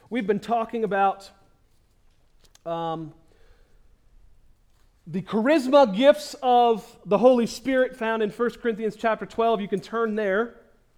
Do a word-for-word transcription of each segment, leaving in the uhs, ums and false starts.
We've been talking about um, the charisma gifts of the Holy Spirit found in First Corinthians chapter twelve. You can turn there.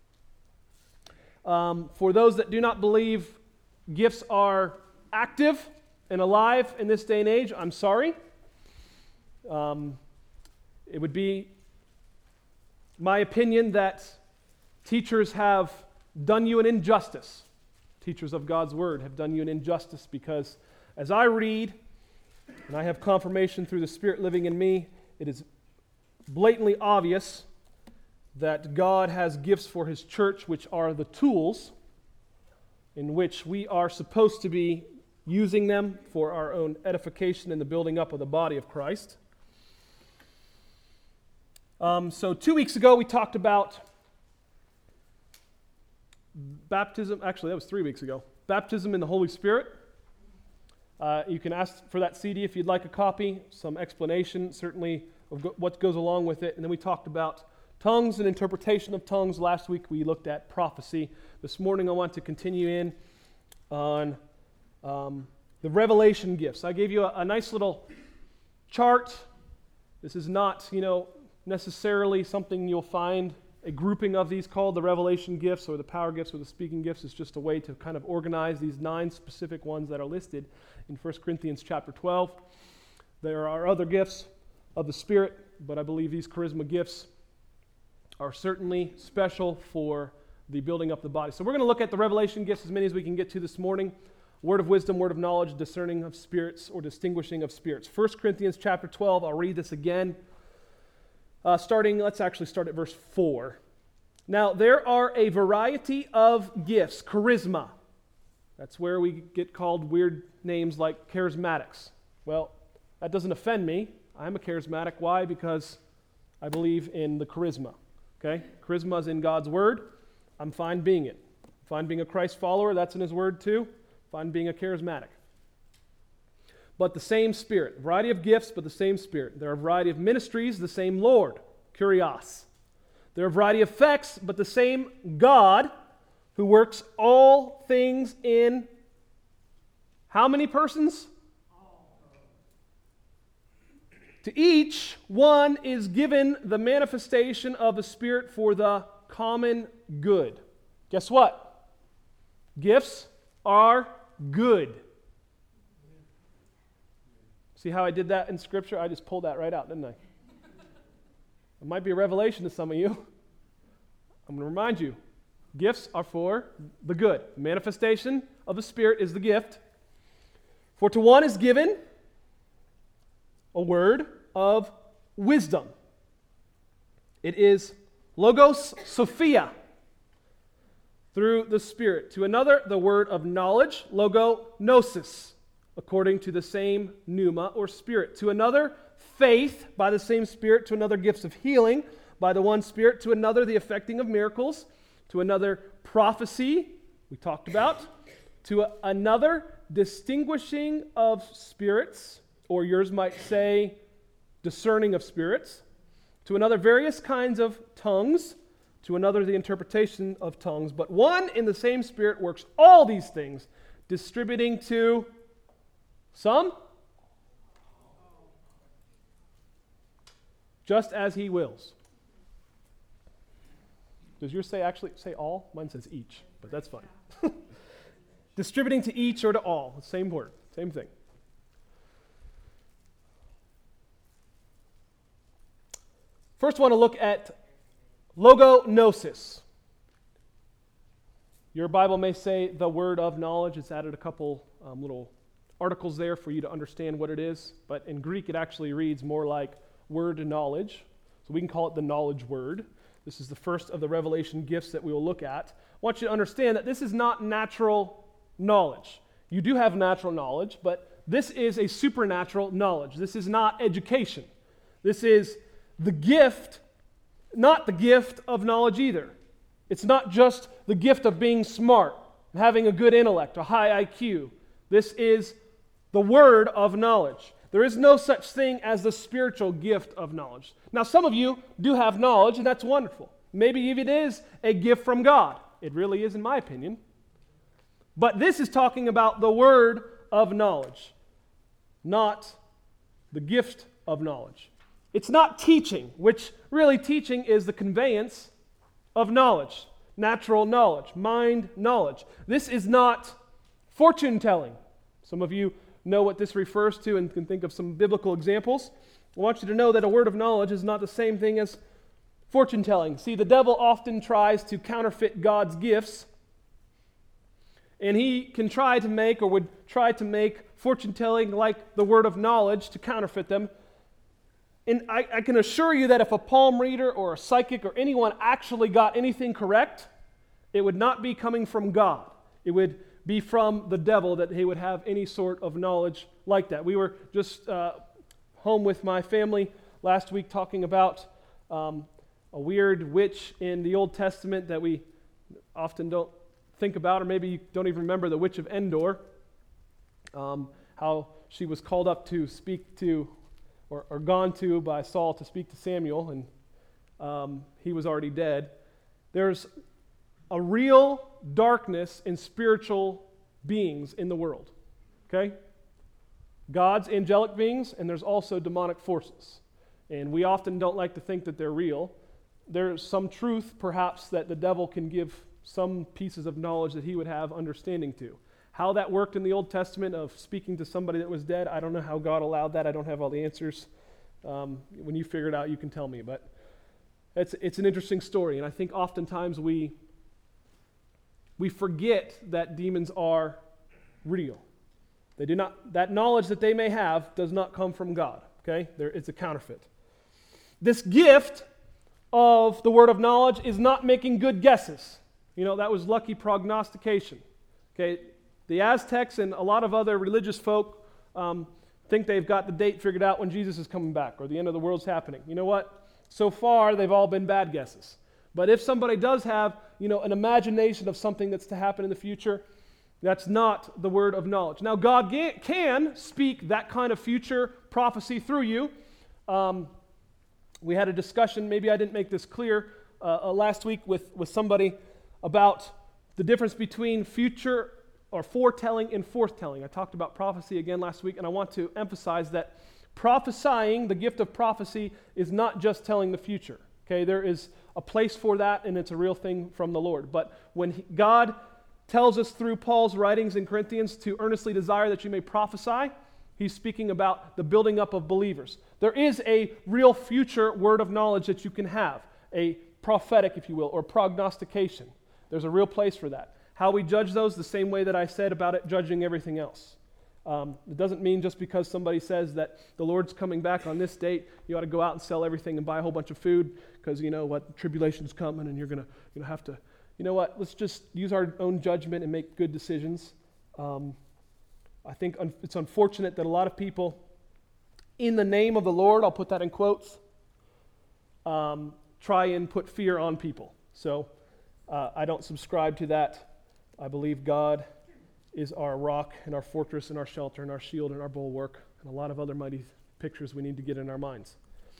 Um, for those that do not believe gifts are active and alive in this day and age, I'm sorry. Um, it would be my opinion that teachers have done you an injustice. Teachers of God's Word have done you an injustice, because as I read, and I have confirmation through the Spirit living in me, it is blatantly obvious that God has gifts for His church, which are the tools in which we are supposed to be using them for our own edification and the building up of the body of Christ. Um, so two weeks ago we talked about baptism. Actually, that was three weeks ago. Baptism in the Holy Spirit. Uh, you can ask for that C D if you'd like a copy, some explanation certainly of go- what goes along with it. And then we talked about tongues and interpretation of tongues. Last week we looked at prophecy. This morning I want to continue in on um, the revelation gifts. I gave you a, a nice little chart. This is not, you know, necessarily something you'll find a grouping of these called the revelation gifts or the power gifts or the speaking gifts. It's just a way to kind of organize these nine specific ones that are listed in First Corinthians chapter twelve. There are other gifts of the Spirit, but I believe these charisma gifts are certainly special for the building up the body. So we're going to look at the revelation gifts, as many as we can get to this morning. Word of wisdom, word of knowledge, discerning of spirits, or distinguishing of spirits. First Corinthians chapter twelve, I'll read this again. Uh, starting, let's actually start at verse four. Now, there are a variety of gifts, charisma. That's where we get called weird names like charismatics. Well, that doesn't offend me. I'm a charismatic. Why? Because I believe in the charisma. Okay? Charisma is in God's Word. I'm fine being it. I'm fine being a Christ follower. That's in His Word too. Fine being a charismatic. But the same Spirit. A variety of gifts, but the same Spirit. There are a variety of ministries, the same Lord. Kurios. There are a variety of effects, but the same God who works all things in how many persons? To each one is given the manifestation of the Spirit for the common good. Guess what? Gifts are good. See how I did that in Scripture? I just pulled that right out, didn't I? It might be a revelation to some of you. I'm going to remind you, gifts are for the good. Manifestation of the Spirit is the gift. For to one is given a word of wisdom. It is logos sophia, through the Spirit. To another, the word of knowledge, logo gnosis, according to the same pneuma or Spirit. To another, faith by the same Spirit. To another, gifts of healing by the one Spirit. To another, the effecting of miracles. To another, prophecy, we talked about. To a, another, distinguishing of spirits, or yours might say, discerning of spirits. To another, various kinds of tongues. To another, the interpretation of tongues. But one in the same Spirit works all these things, distributing to some, just as He wills. Does yours say actually say all? Mine says each, but that's fine. Distributing to each or to all, same word, same thing. First, I want to look at logognosis. Your Bible may say the word of knowledge. It's added a couple um, little articles there for you to understand what it is, but in Greek it actually reads more like word knowledge. So we can call it the knowledge word. This is the first of the revelation gifts that we will look at. I want you to understand that this is not natural knowledge. You do have natural knowledge, but this is a supernatural knowledge. This is not education. This is the gift, not the gift of knowledge either. It's not just the gift of being smart, having a good intellect, a high I Q. This is the word of knowledge. There is no such thing as the spiritual gift of knowledge. Now, some of you do have knowledge, and that's wonderful. Maybe if it is a gift from God. It really is, in my opinion. But this is talking about the word of knowledge, not the gift of knowledge. It's not teaching, which really teaching is the conveyance of knowledge, natural knowledge, mind knowledge. This is not fortune telling. Some of you know what this refers to and can think of some biblical examples. I want you to know that a word of knowledge is not the same thing as fortune telling. See, the devil often tries to counterfeit God's gifts, and he can try to make or would try to make fortune telling like the word of knowledge to counterfeit them. And I, I can assure you that if a palm reader or a psychic or anyone actually got anything correct, it would not be coming from God. It would be from the devil that he would have any sort of knowledge like that. We were just uh, home with my family last week talking about um, a weird witch in the Old Testament that we often don't think about, or maybe you don't even remember, the witch of Endor, um, how she was called up to speak to, or, or gone to by Saul to speak to Samuel, and um, he was already dead. There's a real darkness in spiritual beings in the world, okay? God's angelic beings, and there's also demonic forces. And we often don't like to think that they're real. There's some truth, perhaps, that the devil can give some pieces of knowledge that he would have understanding to. How that worked in the Old Testament of speaking to somebody that was dead, I don't know how God allowed that. I don't have all the answers. Um, when you figure it out, you can tell me. But it's it's an interesting story, and I think oftentimes we we forget that demons are real. They do not. That knowledge that they may have does not come from God. Okay, there, it's a counterfeit. This gift of the word of knowledge is not making good guesses. You know, that was lucky prognostication. Okay, the Aztecs and a lot of other religious folk um, think they've got the date figured out when Jesus is coming back or the end of the world's happening. You know what? So far, they've all been bad guesses. But if somebody does have, you know, an imagination of something that's to happen in the future, that's not the word of knowledge. Now, God ga- can speak that kind of future prophecy through you. Um, we had a discussion, maybe I didn't make this clear, uh, uh, last week with, with somebody about the difference between future or foretelling and forthtelling. I talked about prophecy again last week, and I want to emphasize that prophesying, the gift of prophecy, is not just telling the future. Okay, there is a place for that, and it's a real thing from the Lord. But when he, God tells us through Paul's writings in Corinthians to earnestly desire that you may prophesy, he's speaking about the building up of believers. There is a real future word of knowledge that you can have, a prophetic, if you will, or prognostication. There's a real place for that. How we judge those, the same way that I said about it, judging everything else. Um, it doesn't mean just because somebody says that the Lord's coming back on this date, you ought to go out and sell everything and buy a whole bunch of food because you know what, tribulation's coming and you're going to you know, have to, you know what, let's just use our own judgment and make good decisions. Um, I think un- it's unfortunate that a lot of people, in the name of the Lord, I'll put that in quotes, um, try and put fear on people. So uh, I don't subscribe to that. I believe God is our rock and our fortress and our shelter and our shield and our bulwark and a lot of other mighty pictures we need to get in our minds.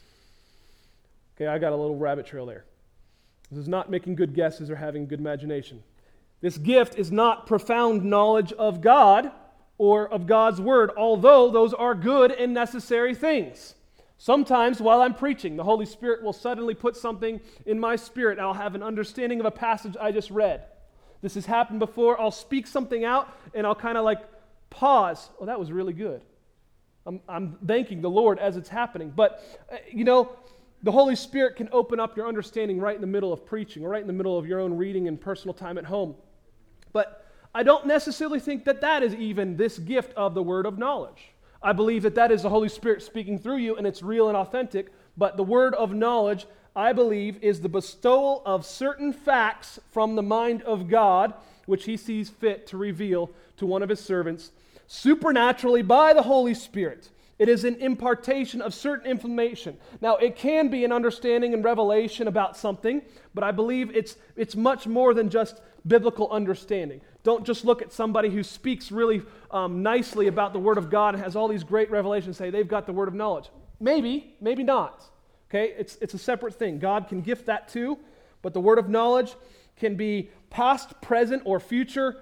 Okay, I got a little rabbit trail there. This is not making good guesses or having good imagination. This gift is not profound knowledge of God or of God's word, although those are good and necessary things. Sometimes while I'm preaching, the Holy Spirit will suddenly put something in my spirit and I'll have an understanding of a passage I just read. This has happened before. I'll speak something out and I'll kind of like pause. Oh, that was really good. I'm, I'm thanking the Lord as it's happening. But, uh, you know, the Holy Spirit can open up your understanding right in the middle of preaching or right in the middle of your own reading and personal time at home. But I don't necessarily think that that is even this gift of the word of knowledge. I believe that that is the Holy Spirit speaking through you and it's real and authentic. But the word of knowledge, I believe, is the bestowal of certain facts from the mind of God, which he sees fit to reveal to one of his servants, supernaturally by the Holy Spirit. It is an impartation of certain information. Now, it can be an understanding and revelation about something, but I believe it's it's much more than just biblical understanding. Don't just look at somebody who speaks really um, nicely about the Word of God and has all these great revelations and say they've got the word of knowledge. Maybe, maybe not. Okay, it's it's a separate thing. God can gift that too, but the word of knowledge can be past, present, or future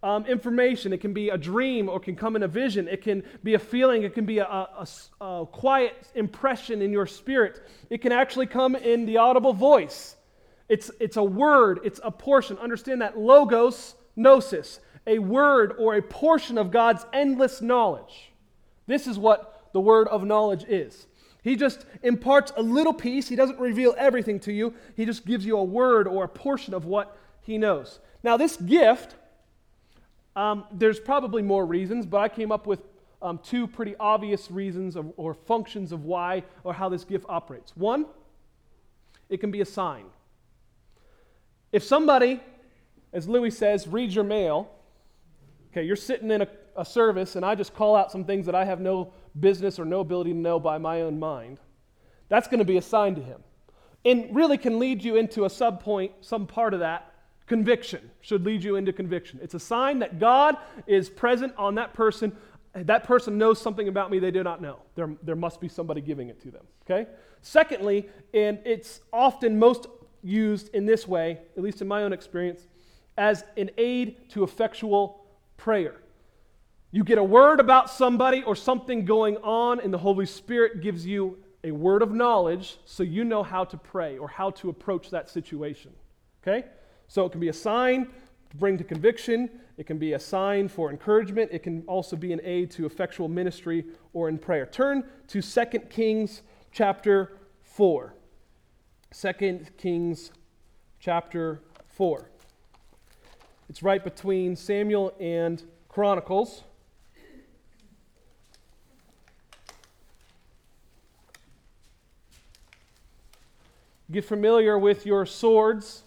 um, information. It can be a dream, or it can come in a vision. It can be a feeling. It can be a, a, a, a quiet impression in your spirit. It can actually come in the audible voice. It's, it's a word. It's a portion. Understand that logos, gnosis, a word or a portion of God's endless knowledge. This is what the word of knowledge is. He just imparts a little piece. He doesn't reveal everything to you. He just gives you a word or a portion of what he knows. Now, this gift, um, there's probably more reasons, but I came up with um, two pretty obvious reasons of, or functions of why or how this gift operates. One, it can be a sign. If somebody, as Louis says, reads your mail, okay, you're sitting in a, a service and I just call out some things that I have no business or no ability to know by my own mind, that's going to be a sign to him. And really can lead you into a sub-point, some part of that, conviction, should lead you into conviction. It's a sign that God is present on that person. That person knows something about me they do not know. There, there must be somebody giving it to them, okay? Secondly, and it's often most used in this way, at least in my own experience, as an aid to effectual prayer. You get a word about somebody or something going on, and the Holy Spirit gives you a word of knowledge so you know how to pray or how to approach that situation. Okay? So it can be a sign to bring to conviction. It can be a sign for encouragement. It can also be an aid to effectual ministry or in prayer. Turn to Second Kings chapter four. Second Kings chapter four. It's right between Samuel and Chronicles. Get familiar with your swords.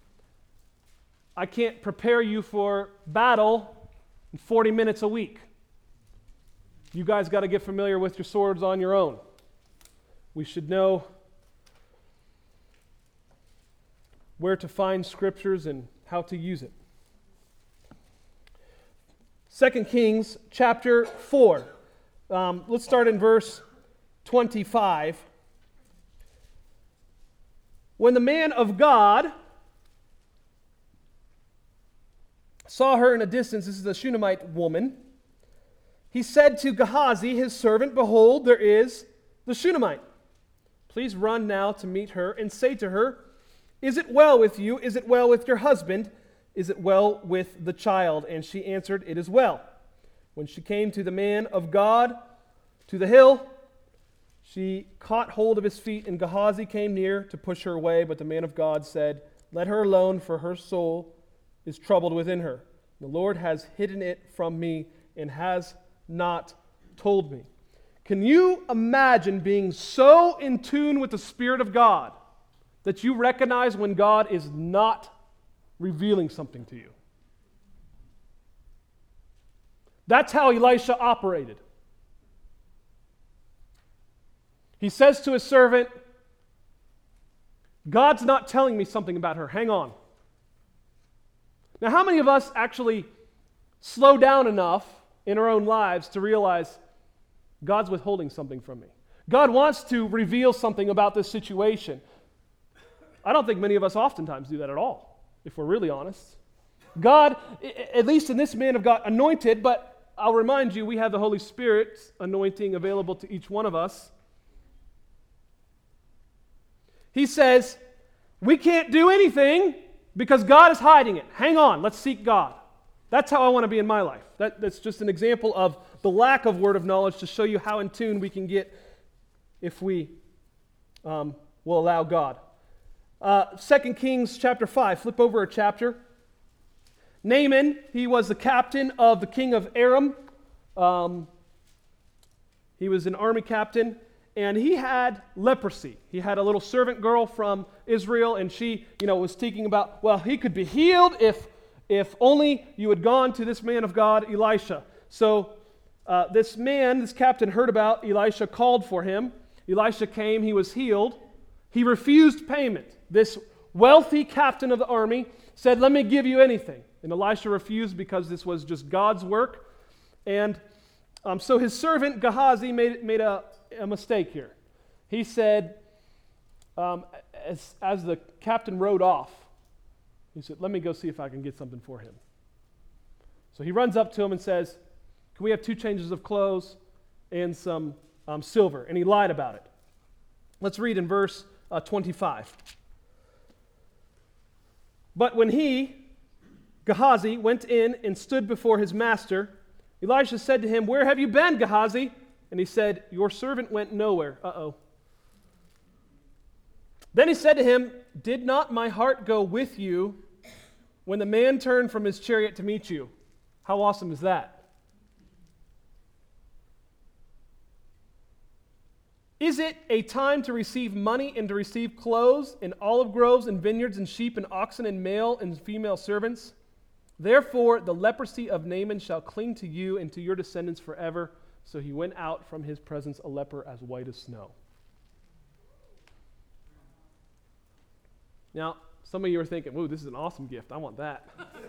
I can't prepare you for battle in forty minutes a week. You guys got to get familiar with your swords on your own. We should know where to find scriptures and how to use it. Second Kings chapter four. Um, let's start in verse twenty-five. When the man of God saw her in a distance, this is a Shunammite woman, he said to Gehazi, his servant, "Behold, there is the Shunammite. Please run now to meet her and say to her, Is it well with you? Is it well with your husband? Is it well with the child?" And she answered, "It is well." When she came to the man of God, to the hill, she caught hold of his feet, and Gehazi came near to push her away. But the man of God said, "Let her alone, for her soul is troubled within her. The Lord has hidden it from me and has not told me." Can you imagine being so in tune with the Spirit of God that you recognize when God is not revealing something to you? That's how Elisha operated. He says to his servant, "God's not telling me something about her. Hang on." Now, how many of us actually slow down enough in our own lives to realize God's withholding something from me? God wants to reveal something about this situation. I don't think many of us oftentimes do that at all, if we're really honest. God, at least in this man of God, anointed, but I'll remind you, we have the Holy Spirit's anointing available to each one of us. He says, we can't do anything because God is hiding it. Hang on, let's seek God. That's how I want to be in my life. That, that's just an example of the lack of word of knowledge to show you how in tune we can get if we um, will allow God. Uh, Second Kings chapter five, flip over a chapter. Naaman, he was the captain of the king of Aram. Um, he was an army captain, and he had leprosy. He had a little servant girl from Israel, and she, you know, was thinking about, well, he could be healed if, if only you had gone to this man of God, Elisha. So uh, this man, this captain, heard about Elisha, called for him. Elisha came, he was healed. He refused payment. This wealthy captain of the army said, "Let me give you anything." And Elisha refused because this was just God's work. And um, so his servant Gehazi made, made a, a mistake here. He said, um, as, as the captain rode off, he said, "Let me go see if I can get something for him." So he runs up to him and says, can we have two changes of clothes and some um, silver? And he lied about it. Let's read in verse uh, twenty-five. But when he, Gehazi, went in and stood before his master, Elisha said to him, where have you been, Gehazi? And he said, your servant went nowhere. Uh-oh. Then he said to him, did not my heart go with you when the man turned from his chariot to meet you? How awesome is that? Is it a time to receive money and to receive clothes and olive groves and vineyards and sheep and oxen and male and female servants? Therefore the leprosy of Naaman shall cling to you and to your descendants forever. So he went out from his presence a leper as white as snow. Now, some of you are thinking, whoa, this is an awesome gift. I want that.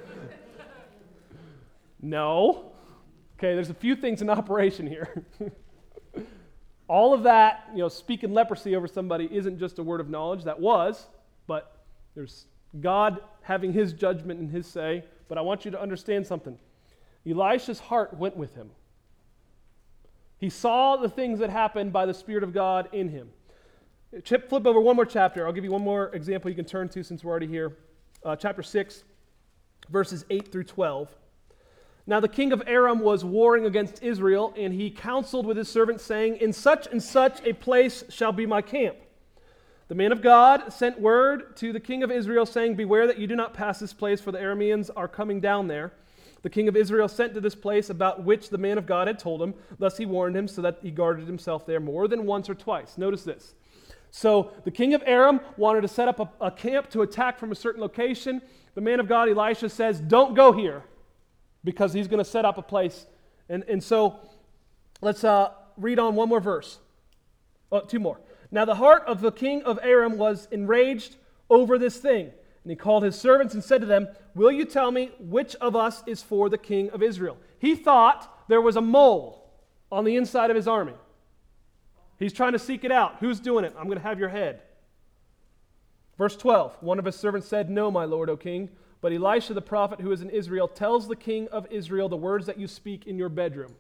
No. Okay, there's a few things in operation here. All of that, you know, speaking leprosy over somebody isn't just a word of knowledge. That was, but there's God having his judgment and his say. But I want you to understand something. Elisha's heart went with him. He saw the things that happened by the Spirit of God in him. Chip, flip over one more chapter. I'll give you one more example you can turn to since we're already here. Uh, chapter six, verses eight through twelve. Now the king of Aram was warring against Israel, and he counseled with his servants, saying, in such and such a place shall be my camp. The man of God sent word to the king of Israel, saying, beware that you do not pass this place, for the Arameans are coming down there. The king of Israel sent to this place, about which the man of God had told him. Thus he warned him, so that he guarded himself there more than once or twice. Notice this. So the king of Aram wanted to set up a, a camp to attack from a certain location. The man of God, Elisha, says, don't go here, because he's going to set up a place. And, and so let's uh, read on one more verse. Oh, two more. Now the heart of the king of Aram was enraged over this thing. And he called his servants and said to them, will you tell me which of us is for the king of Israel? He thought there was a mole on the inside of his army. He's trying to seek it out. Who's doing it? I'm going to have your head. Verse twelve, one of his servants said, no, my lord, O king. But Elisha the prophet, who is in Israel, tells the king of Israel the words that you speak in your bedroom.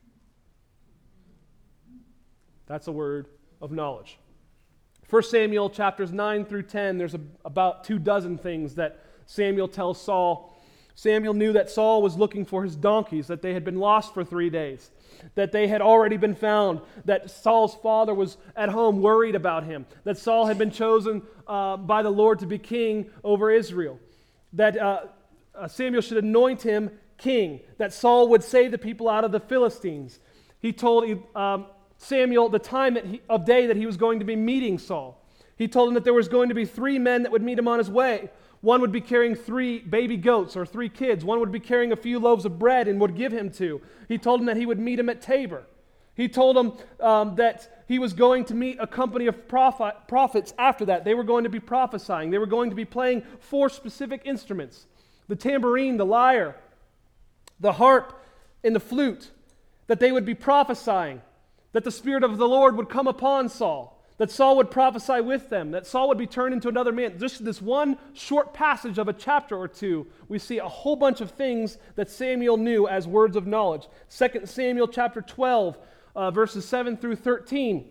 That's a word of knowledge. First Samuel chapters nine through ten, there's a, about two dozen things that Samuel tells Saul. Samuel knew that Saul was looking for his donkeys, that they had been lost for three days, that they had already been found, that Saul's father was at home worried about him, that Saul had been chosen uh, by the Lord to be king over Israel, that uh, uh, Samuel should anoint him king, that Saul would save the people out of the Philistines. He told um, Samuel the time that he, of day that he was going to be meeting Saul. He told him that there was going to be three men that would meet him on his way. One would be carrying three baby goats or three kids. One would be carrying a few loaves of bread and would give him to. He told him that he would meet him at Tabor. He told him um, that he was going to meet a company of prophet, prophets after that. They were going to be prophesying. They were going to be playing four specific instruments: the tambourine, the lyre, the harp, and the flute. That they would be prophesying. That the Spirit of the Lord would come upon Saul. That Saul would prophesy with them, that Saul would be turned into another man. Just this one short passage of a chapter or two, we see a whole bunch of things that Samuel knew as words of knowledge. Second Samuel chapter twelve, uh, verses seven through thirteen.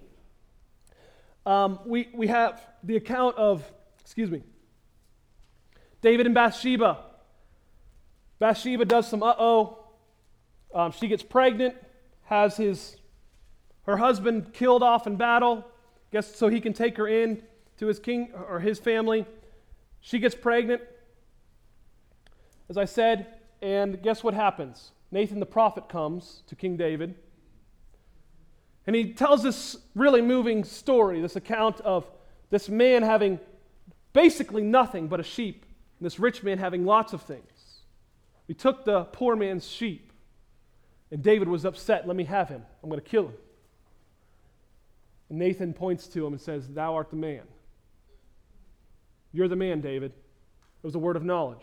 Um, we, we have the account of, excuse me, David and Bathsheba. Bathsheba does some uh-oh. Um, she gets pregnant, has his her husband killed off in battle. Guess so he can take her in to his king or his family. She gets pregnant, as I said, and guess what happens? Nathan the prophet comes to King David, and he tells this really moving story, this account of this man having basically nothing but a sheep, and this rich man having lots of things. He took the poor man's sheep, and David was upset. Let me have him. I'm going to kill him. And Nathan points to him and says, thou art the man. You're the man, David. It was a word of knowledge.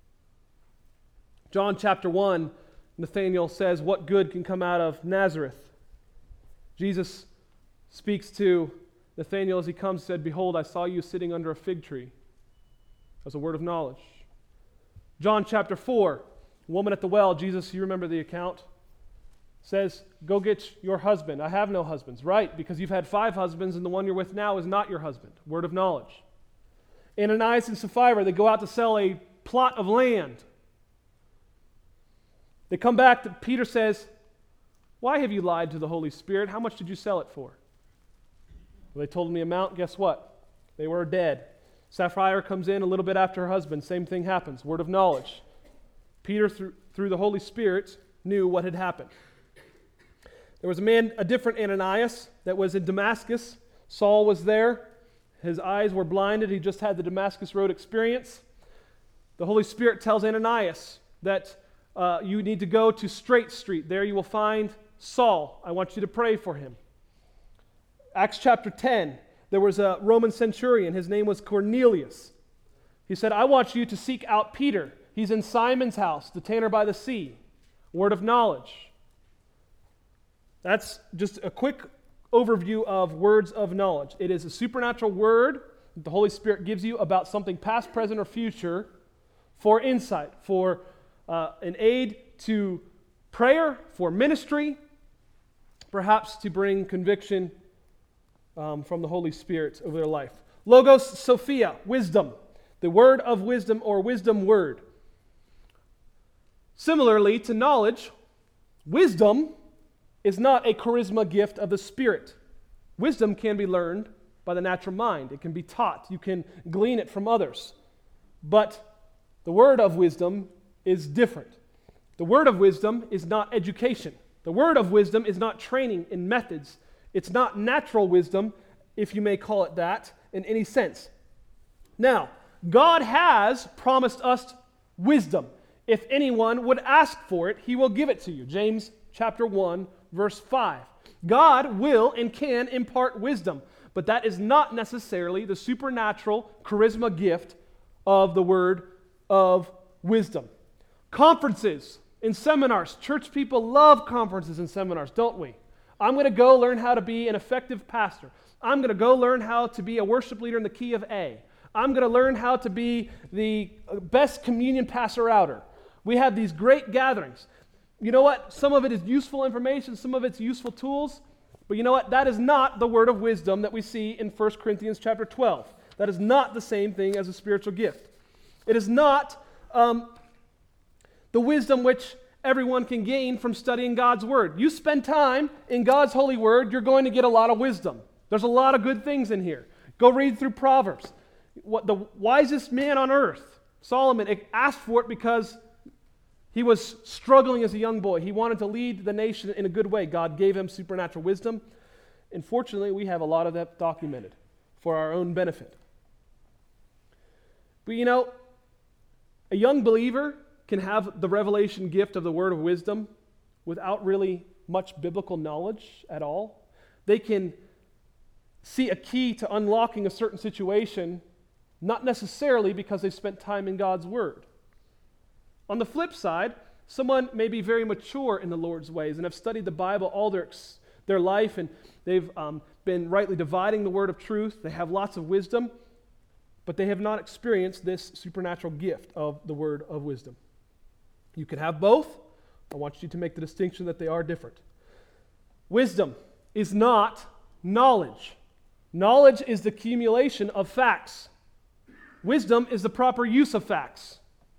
John chapter one, Nathanael says, what good can come out of Nazareth? Jesus speaks to Nathanael as he comes, said, behold, I saw you sitting under a fig tree. That was a word of knowledge. John chapter four, Woman at the well, Jesus, you remember the account, says, go get your husband. I have no husbands. Right, because you've had five husbands and the one you're with now is not your husband. Word of knowledge. Ananias and Sapphira, they go out to sell a plot of land. They come back, to, Peter says, why have you lied to the Holy Spirit? How much did you sell it for? Well, they told him the amount. Guess what? They were dead. Sapphira comes in a little bit after her husband. Same thing happens. Word of knowledge. Peter, through, through the Holy Spirit, knew what had happened. There was a man, a different Ananias, that was in Damascus. Saul was there. His eyes were blinded. He just had the Damascus Road experience. The Holy Spirit tells Ananias that uh, you need to go to Straight Street. There you will find Saul. I want you to pray for him. Acts chapter ten, there was a Roman centurion. His name was Cornelius. He said, I want you to seek out Peter. He's in Simon's house, the tanner by the sea. Word of knowledge. That's just a quick overview of words of knowledge. It is a supernatural word that the Holy Spirit gives you about something past, present, or future for insight, for uh, an aid to prayer, for ministry, perhaps to bring conviction um, from the Holy Spirit over their life. Logos Sophia, wisdom, the word of wisdom or wisdom word. Similarly to knowledge, wisdom is not a charisma gift of the Spirit. Wisdom can be learned by the natural mind. It can be taught. You can glean it from others. But the word of wisdom is different. The word of wisdom is not education. The word of wisdom is not training in methods. It's not natural wisdom, if you may call it that, in any sense. Now, God has promised us wisdom. If anyone would ask for it, he will give it to you. James chapter one, verse five. God will and can impart wisdom, but that is not necessarily the supernatural charisma gift of the word of wisdom. Conferences and seminars. Church people love conferences and seminars, don't we? I'm going to go learn how to be an effective pastor. I'm going to go learn how to be a worship leader in the key of A. I'm going to learn how to be the best communion passer-outer. We have these great gatherings. You know what? Some of it is useful information, some of it's useful tools, but you know what? That is not the word of wisdom that we see in First Corinthians chapter twelve. That is not the same thing as a spiritual gift. It is not um, the wisdom which everyone can gain from studying God's word. You spend time in God's holy word, you're going to get a lot of wisdom. There's a lot of good things in here. Go read through Proverbs. What the wisest man on earth, Solomon, asked for it because he was struggling as a young boy. He wanted to lead the nation in a good way. God gave him supernatural wisdom. Unfortunately, we have a lot of that documented for our own benefit. But you know, a young believer can have the revelation gift of the word of wisdom without really much biblical knowledge at all. They can see a key to unlocking a certain situation, not necessarily because they spent time in God's word. On the flip side, someone may be very mature in the Lord's ways and have studied the Bible all their, their life, and they've um, been rightly dividing the word of truth. They have lots of wisdom, but they have not experienced this supernatural gift of the word of wisdom. You can have both. I want you to make the distinction that they are different. Wisdom is not knowledge. Knowledge is the accumulation of facts. Wisdom is the proper use of facts.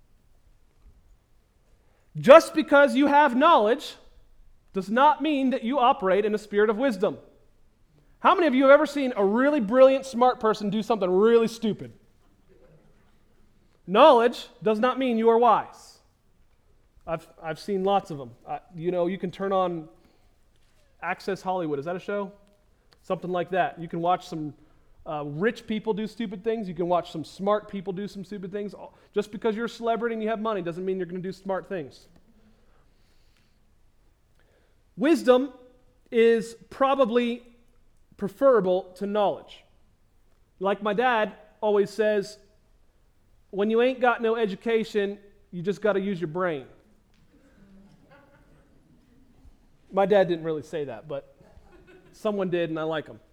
Just because you have knowledge does not mean that you operate in a spirit of wisdom. How many of you have ever seen a really brilliant, smart person do something really stupid? Knowledge does not mean you are wise. I've, I've seen lots of them. Uh, you know, you can turn on Access Hollywood. Is that a show? Something like that. You can watch some uh, rich people do stupid things. You can watch some smart people do some stupid things. Just because you're a celebrity and you have money doesn't mean you're going to do smart things. Wisdom is probably preferable to knowledge. Like my dad always says, when you ain't got no education, you just got to use your brain. My dad didn't really say that, but someone did, and I like him.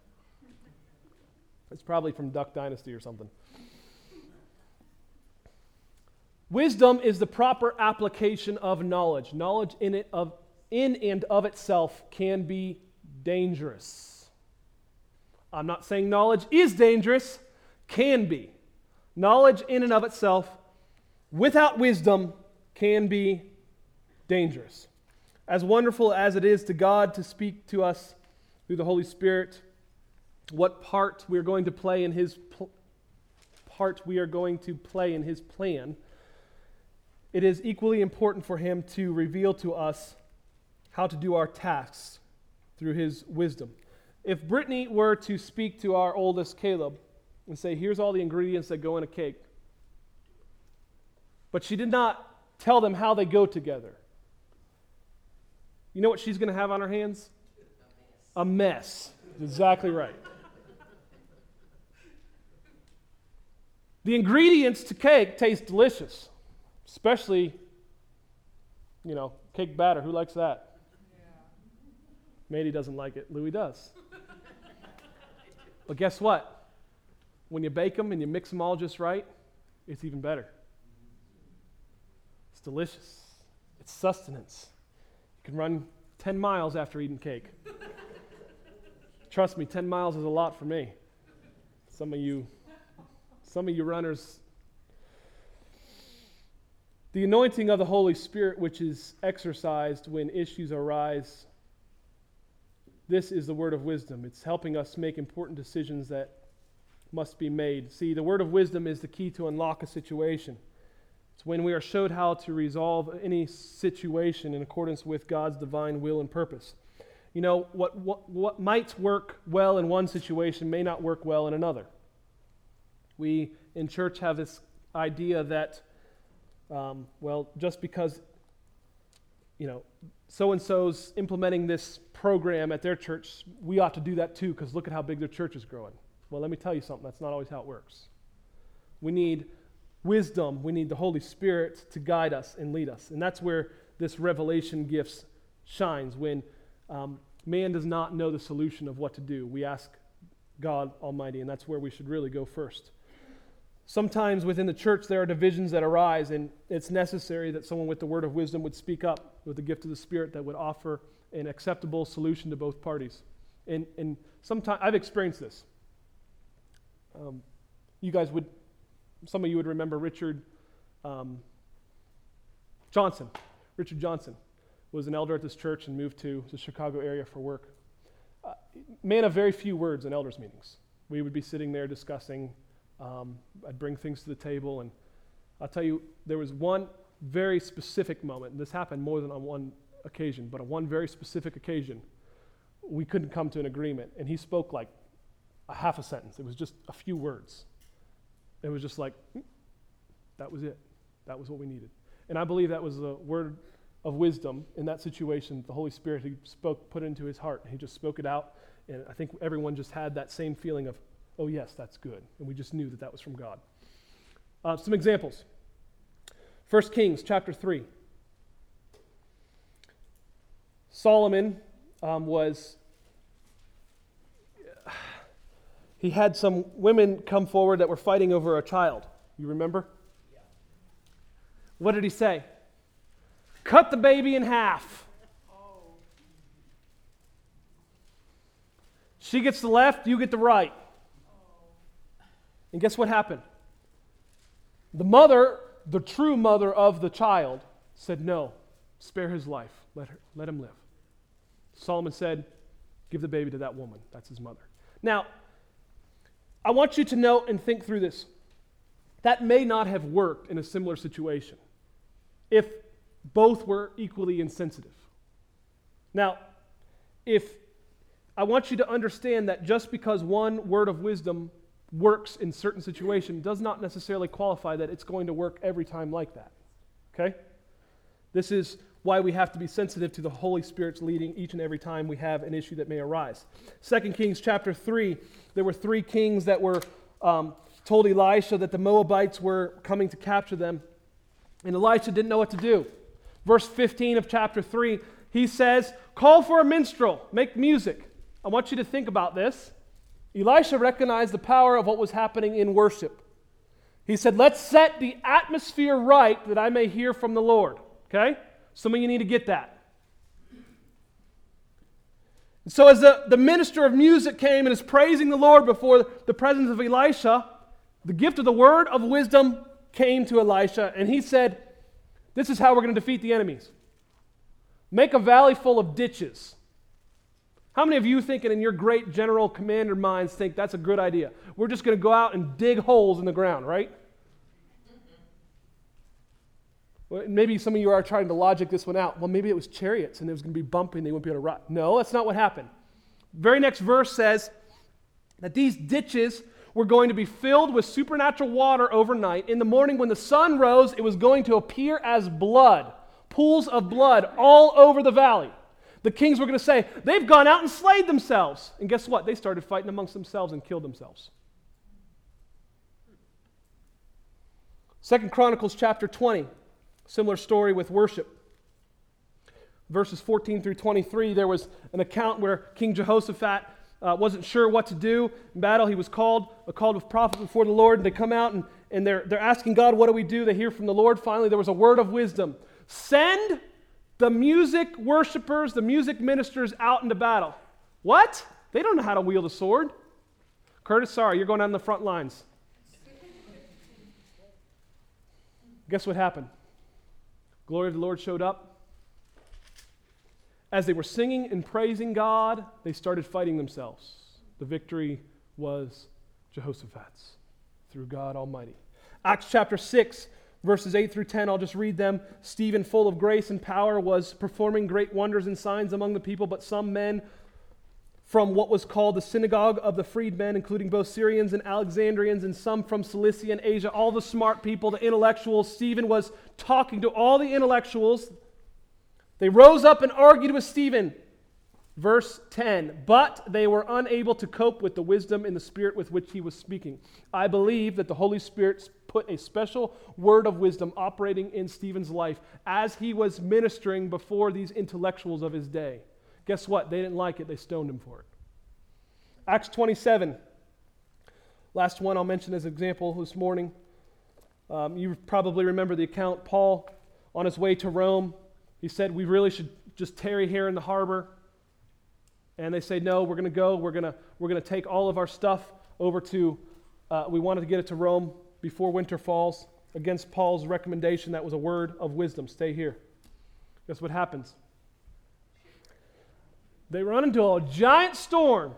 It's probably from Duck Dynasty or something. Wisdom is the proper application of knowledge. Knowledge in it of in and of itself can be dangerous. I'm not saying knowledge is dangerous, can be. Knowledge in and of itself, without wisdom, can be dangerous. As wonderful as it is to God to speak to us through the Holy Spirit, what part we are going to play in His pl- part we are going to play in His plan, it is equally important for Him to reveal to us how to do our tasks through His wisdom. If Brittany were to speak to our oldest Caleb and say, here's all the ingredients that go in a cake, but she did not tell them how they go together, you know what she's going to have on her hands? A mess. Exactly right. The ingredients to cake taste delicious, especially, you know, cake batter. Who likes that? Yeah. Mady doesn't like it. Louis does. But guess what? When you bake them and you mix them all just right, it's even better. It's delicious. It's sustenance. You can run ten miles after eating cake. Trust me, ten miles is a lot for me. Some of you, some of you runners. The anointing of the Holy Spirit, which is exercised when issues arise, this is the word of wisdom. It's helping us make important decisions that must be made. See, the word of wisdom is the key to unlock a situation. It's when we are showed how to resolve any situation in accordance with God's divine will and purpose. You know, what, what, what might work well in one situation may not work well in another. We in church have this idea that, um, well, just because, you know, so-and-so's implementing this program at their church, we ought to do that too, because look at how big their church is growing. Well, let me tell you something. That's not always how it works. We need wisdom. We need the Holy Spirit to guide us and lead us. And that's where this revelation gifts shines. When um, man does not know the solution of what to do, we ask God Almighty, and that's where we should really go first. Sometimes within the church there are divisions that arise, and it's necessary that someone with the word of wisdom would speak up with the gift of the Spirit that would offer an acceptable solution to both parties. And, and sometimes I've experienced this. Um, you guys would Some of you would remember Richard um, Johnson. Richard Johnson was an elder at this church and moved to the Chicago area for work. Uh, man of very few words in elders' meetings. We would be sitting there discussing. Um, I'd bring things to the table, and I'll tell you, there was one very specific moment, and this happened more than on one occasion, but on one very specific occasion, we couldn't come to an agreement, and he spoke like a half a sentence. It was just a few words. It was just like, hmm, that was it. That was what we needed. And I believe that was a word of wisdom in that situation. The Holy Spirit, he spoke, put it into his heart. He just spoke it out. And I think everyone just had that same feeling of, oh yes, that's good. And we just knew that that was from God. Uh, some examples. First Kings chapter three. Solomon um, was... He had some women come forward that were fighting over a child. You remember? Yeah. What did he say? Cut the baby in half. Oh. She gets the left, you get the right. Oh. And guess what happened? The mother, the true mother of the child, said, no, spare his life. Let her, let him live. Solomon said, give the baby to that woman. That's his mother. Now, I want you to note and think through this. That may not have worked in a similar situation if both were equally insensitive. Now, if I want you to understand that just because one word of wisdom works in certain situation does not necessarily qualify that it's going to work every time like that. Okay? This is why we have to be sensitive to the Holy Spirit's leading each and every time we have an issue that may arise. Second Kings chapter three, there were three kings that were um, told Elisha that the Moabites were coming to capture them, and Elisha didn't know what to do. Verse fifteen of chapter three, he says, call for a minstrel, make music. I want you to think about this. Elisha recognized the power of what was happening in worship. He said, let's set the atmosphere right that I may hear from the Lord. Okay? Some of you need to get that. And so as the, the minister of music came and is praising the Lord before the presence of Elisha, the gift of the word of wisdom came to Elisha, and he said, this is how we're going to defeat the enemies. Make a valley full of ditches. How many of you thinking in your great general commander minds think that's a good idea? We're just going to go out and dig holes in the ground, right? Well, maybe some of you are trying to logic this one out. Well, maybe it was chariots and it was going to be bumpy and they wouldn't be able to ride. No, that's not what happened. Very next verse says that these ditches were going to be filled with supernatural water overnight. In the morning when the sun rose, it was going to appear as blood, pools of blood all over the valley. The kings were going to say, they've gone out and slayed themselves. And guess what? They started fighting amongst themselves and killed themselves. Second Chronicles chapter twenty, similar story with worship. Verses fourteen through twenty-three, there was an account where King Jehoshaphat uh, wasn't sure what to do in battle. He was called, a called of prophet before the Lord, and they come out and, and they're, they're asking God, what do we do? They hear from the Lord. Finally, there was a word of wisdom. Send the music worshipers, the music ministers out into battle. What? They don't know how to wield a sword. Curtis, sorry, you're going down the front lines. Guess what happened? Glory of the Lord showed up. As they were singing and praising God, they started fighting themselves. The victory was Jehoshaphat's through God Almighty. Acts chapter six, verses eight through ten, I'll just read them. Stephen, full of grace and power, was performing great wonders and signs among the people, but some men from what was called the synagogue of the freedmen, including both Syrians and Alexandrians, and some from Cilicia and Asia, all the smart people, the intellectuals. Stephen was talking to all the intellectuals. They rose up and argued with Stephen. Verse ten, but they were unable to cope with the wisdom and the spirit with which he was speaking. I believe that the Holy Spirit put a special word of wisdom operating in Stephen's life as he was ministering before these intellectuals of his day. Guess what? They didn't like it. They stoned him for it. Acts twenty-seven. Last one I'll mention as an example this morning. Um, you probably remember the account. Paul, on his way to Rome, he said, we really should just tarry here in the harbor. And they say, no, we're going to go. We're going to we're going to take all of our stuff over to, uh, we wanted to get it to Rome before winter falls. Against Paul's recommendation, that was a word of wisdom. Stay here. Guess what happens? They run into a giant storm.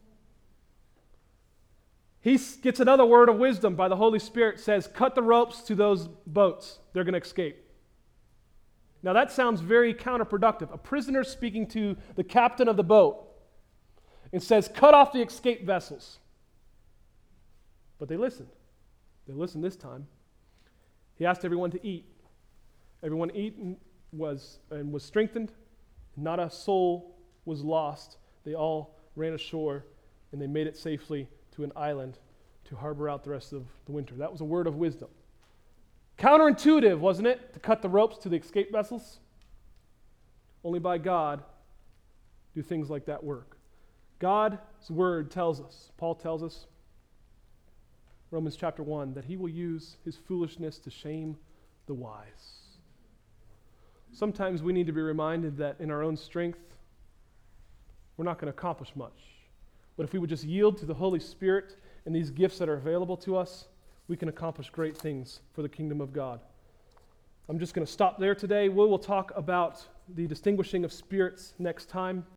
He gets another word of wisdom by the Holy Spirit, says, cut the ropes to those boats. They're going to escape. Now that sounds very counterproductive. A prisoner speaking to the captain of the boat and says, cut off the escape vessels. But they listened. They listened this time. He asked everyone to eat. Everyone ate and was, and was strengthened. Not a soul was lost. They all ran ashore and they made it safely to an island to harbor out the rest of the winter. That was a word of wisdom. Counterintuitive, wasn't it, to cut the ropes to the escape vessels? Only by God do things like that work. God's word tells us, Paul tells us, Romans chapter one, that he will use his foolishness to shame the wise. Sometimes we need to be reminded that in our own strength, we're not going to accomplish much. But if we would just yield to the Holy Spirit and these gifts that are available to us, we can accomplish great things for the kingdom of God. I'm just going to stop there today. We will talk about the distinguishing of spirits next time.